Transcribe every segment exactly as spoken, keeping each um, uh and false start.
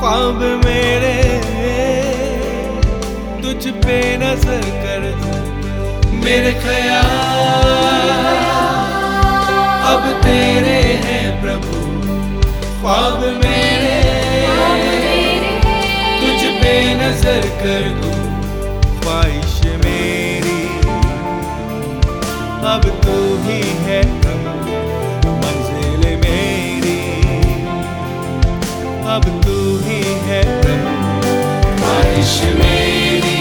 ख्वाब मेरे तुझ पे नजर कर दूं, मेरे ख्याल अब तेरे हैं प्रभु। ख्वाब मेरे तुझ पे नजर कर दूं, ख्वाहिश मेरी अब तू ही है प्रभु। मंजिल मेरी अब तू ही है प्रभु। ख्वाहिश मेरी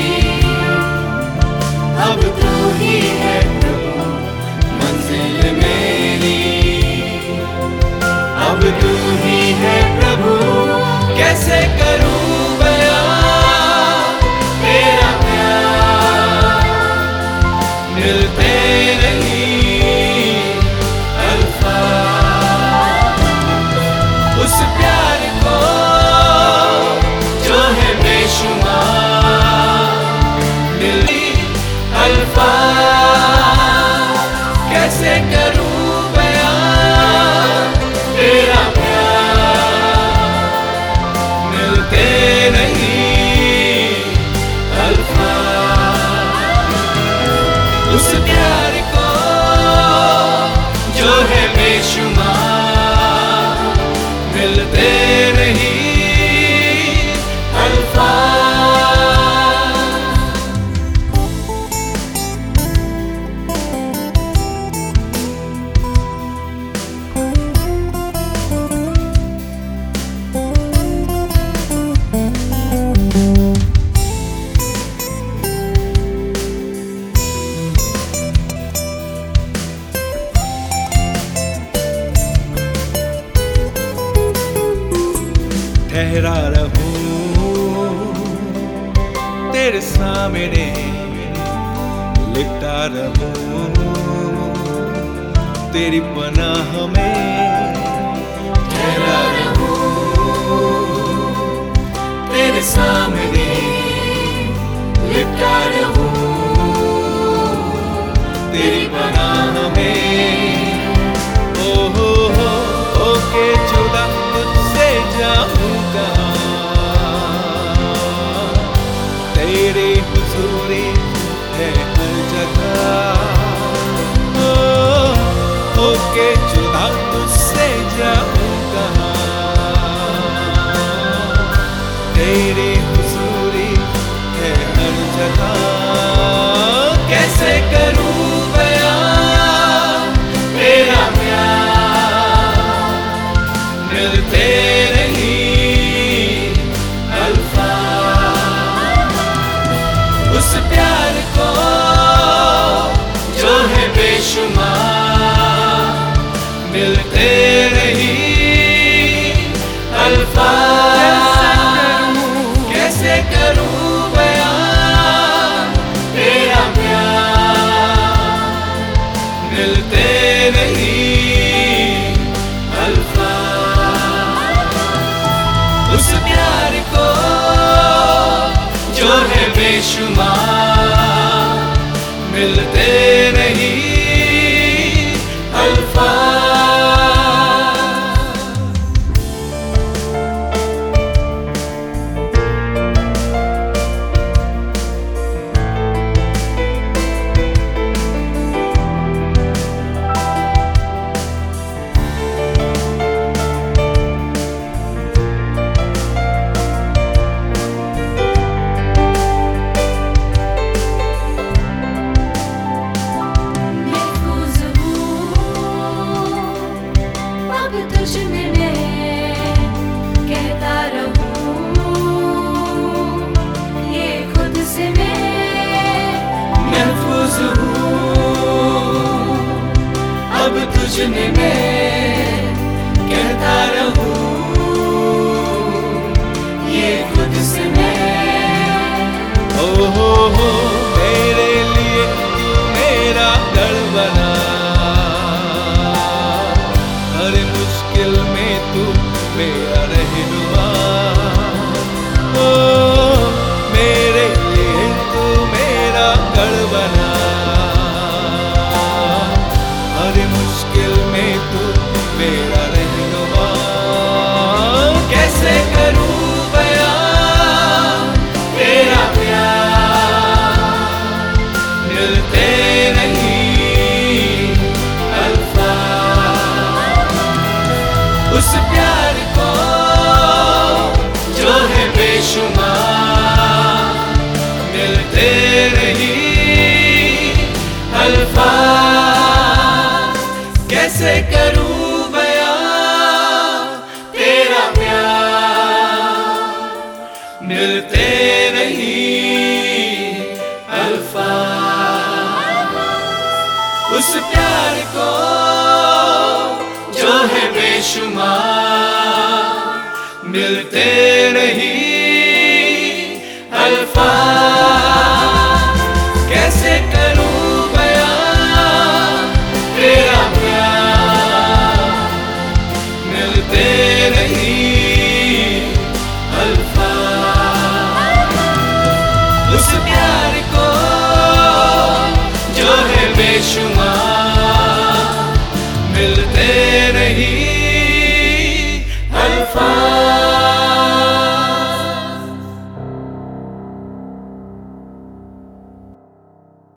अब तू ही है प्रभु। मंजिल मेरी अब तू ही है प्रभु। कैसे करूं बयां तेरा प्यार, मिलते नहीं अल्फाज उस प्यार को जो है बेशुमार। मिली अल्फाज कैसे करूं बयां तेरा प्यार, मिलते नहीं अल्फाज उस प्यार को जो है बेशुमार। मिलते नहीं ठहरा रहूं तेरे सामने, लिपटा रहूं तेरी पनाह में। ठहरा रहूं तेरे सामने, लिपटा रहूं तेरी पनाह में। ओ हो हो ओके जुदा तुझसे जाऊं कहाँ, तेरी हुजूरी है हर जगह। ओ ओके जुदा तुझसे जाऊं कहाँ, तेरी हुजूरी है हर जगह। कैसे करूं बयां तेरा प्यार, मिलते नहीं अल्फाज उस प्यार को जो है बेशुमार। मिलते नहीं अल्फाज कैसे करूं बयां तेरा प्यार, मिलते नहीं अल्फाज उस प्यार को जो है बेशुमार। मिलते नहीं अल्फाज। अब तुझने मैं कहता रहूं, ये खुद से मैं। ओ हो हो मेरे लिए तू मेरा गढ़ बना, हर मुश्किल में तू मेरा रहनुमा। ओ मेरे लिए तू मेरा गढ़ बना, हर मुश्किल में तू मेरा रहनुमा। कैसे करूं मिलते नहीं अल्फाज उस प्यार को जो है बेशुमार, मिलते नहीं